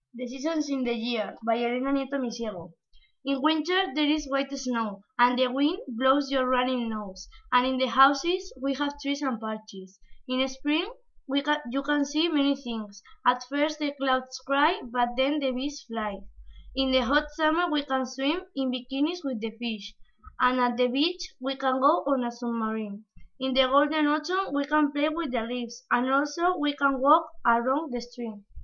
The Seasons in the Year by Elena Nieto Misiego. In winter there is white snow, and the wind blows your running nose, and in the houses we have trees and parches. In spring you can see many things. At first the clouds cry, but then the bees fly. In the hot summer we can swim in bikinis with the fish, and at the beach we can go on a submarine. In the golden autumn we can play with the leaves, and also we can walk along the stream.